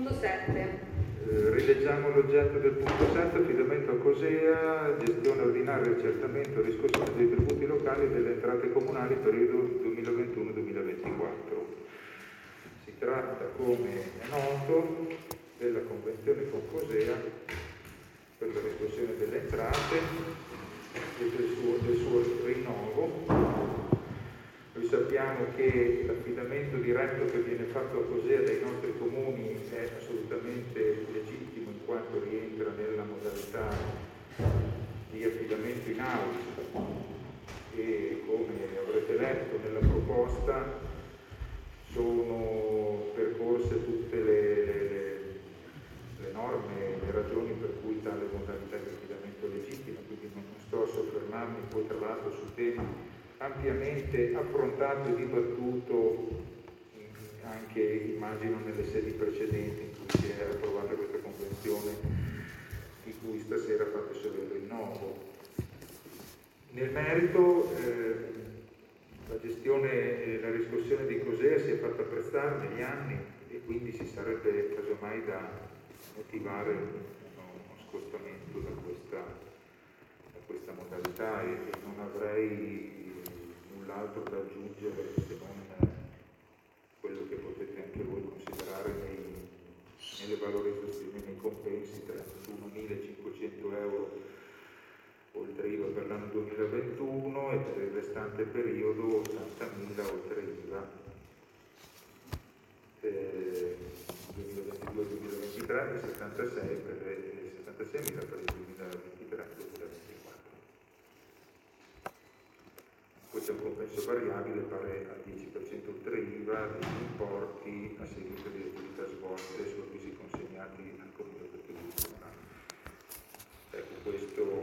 Punto 7. Rileggiamo l'oggetto del punto 7, affidamento a Cosea, gestione ordinaria, accertamento e riscossione dei tributi locali e delle entrate comunali periodo 2021-2024. Si tratta, come è noto, della convenzione con Cosea per la riscossione delle entrate e del suo rinnovo. Noi sappiamo che l'affidamento diretto che viene fatto a Cosea dai nostri comuni è assolutamente legittimo in quanto rientra nella modalità di affidamento in house e, come avrete letto nella proposta, sono percorse tutte le norme, le ragioni per cui tale modalità di affidamento è legittima, quindi non sto a soffermarmi poi tra l'altro su temi ampiamente affrontato e dibattuto anche, immagino, nelle sedi precedenti in cui si era approvata questa convenzione, di cui stasera fate solo il rinnovo. Nel merito, la gestione e la riscossione di Cosea si è fatta apprezzare negli anni e quindi ci sarebbe casomai da motivare uno scostamento da questa modalità e non avrei null'altro da aggiungere se non quello che potete anche voi considerare nelle valorizzazioni, nei compensi, 31.500 euro oltre IVA per l'anno 2021 e per il restante periodo 80.000 oltre IVA 2022-2023 e 76.000 per il 2023-2024. Poi c'è un compenso variabile pari al 10% oltre IVA degli importi a seguito di attività svolte su avvisi consegnati al Comune per Comunale. Ecco, questo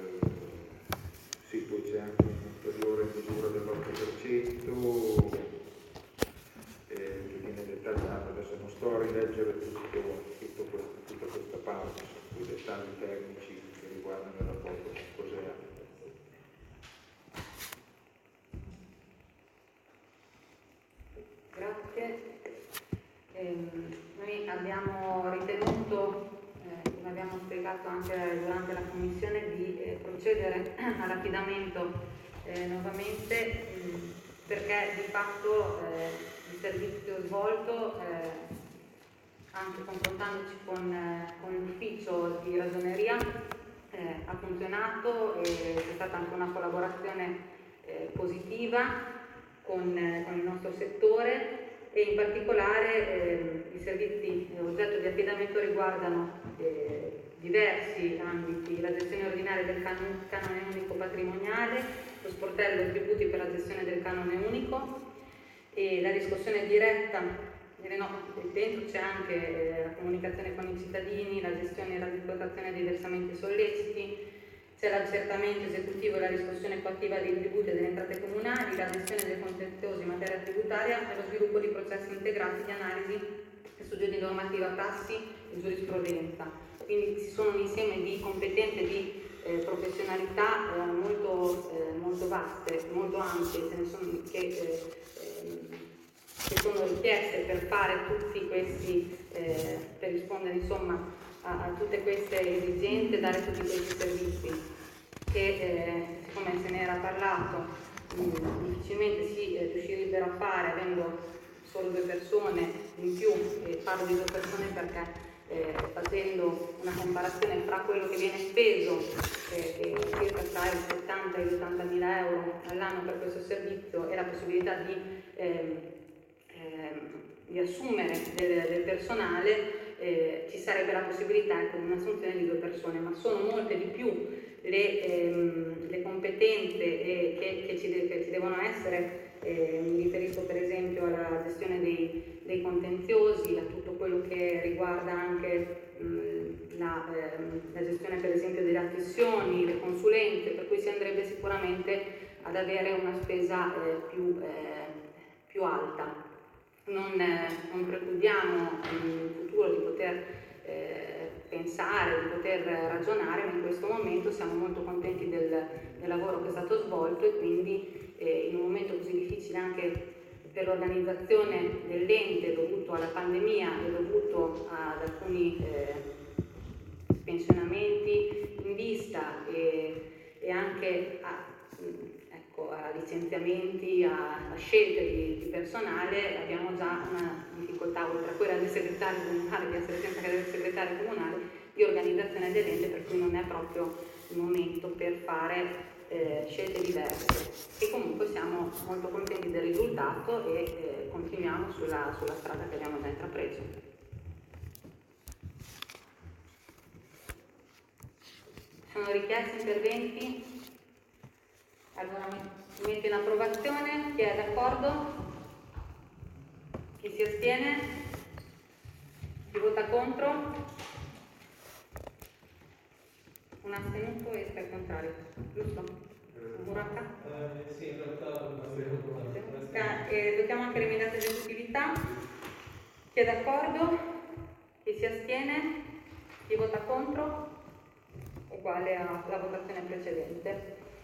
sì, poi c'è anche un'ulteriore misura dell'8% che viene dettagliata. Adesso non sto a rileggere tutta questa parte, sono quei dettagli tecnici che riguardano il rapporto con Cosea. Grazie. Noi abbiamo ritenuto, come abbiamo spiegato anche durante la commissione, di procedere all'affidamento nuovamente perché di fatto il servizio svolto, anche confrontandoci con l'ufficio di ragioneria, ha funzionato e c'è stata anche una collaborazione positiva con il nostro settore e in particolare i servizi oggetto di affidamento riguardano diversi ambiti: la gestione ordinaria del canone unico patrimoniale, lo sportello tributi per la gestione del canone unico e la riscossione diretta. Dentro c'è anche la comunicazione con i cittadini, la gestione e la riportazione dei versamenti solleciti, c'è l'accertamento esecutivo e la riscossione coattiva dei tributi e delle entrate comunali, la gestione dei contenziosi in materia tributaria e lo sviluppo di processi integrati di analisi e studio di normativa, prassi e giurisprudenza. Quindi ci sono un insieme di competenze, di professionalità molto vaste, molto ampie, che sono richieste per fare tutti questi, per rispondere insomma a tutte queste esigenze, dare tutti questi servizi che, siccome se ne era parlato, difficilmente si riuscirebbero a fare avendo solo 2 persone in più, e parlo di 2 persone perché facendo una comparazione fra quello che viene speso, circa tra i 70 e gli 80.000 euro all'anno per questo servizio, e la possibilità di assumere del personale, ci sarebbe la possibilità di un'assunzione di 2 persone, ma sono molte di più le competenze che ci devono essere. Mi riferisco per esempio alla gestione dei contenziosi, a tutto quello che riguarda anche la gestione per esempio delle affissioni, le consulenze, per cui si andrebbe sicuramente ad avere una spesa più alta. Non precludiamo in futuro di poter pensare, di poter ragionare, ma in questo momento siamo molto contenti del lavoro che è stato svolto e quindi in un momento così difficile anche per l'organizzazione dell'ente dovuto alla pandemia e dovuto ad alcuni pensionamenti in vista e anche a licenziamenti, a scelte di personale, abbiamo già una difficoltà, oltre a quella del segretario comunale, di essere senza cadere del segretario comunale, di organizzazione dell'ente, per cui non è proprio il momento per fare scelte diverse. E comunque siamo molto contenti del risultato e continuiamo sulla strada che abbiamo già intrapreso. Sono richiesti interventi? Allora mi metto in approvazione. Chi è d'accordo? Chi si astiene? Chi vota contro? Un astenuto e 3 contrari, giusto? Muracca? Sì, in realtà votiamo anche le immediate esecutività. Chi è d'accordo? Chi si astiene? Chi vota contro? Uguale alla votazione precedente.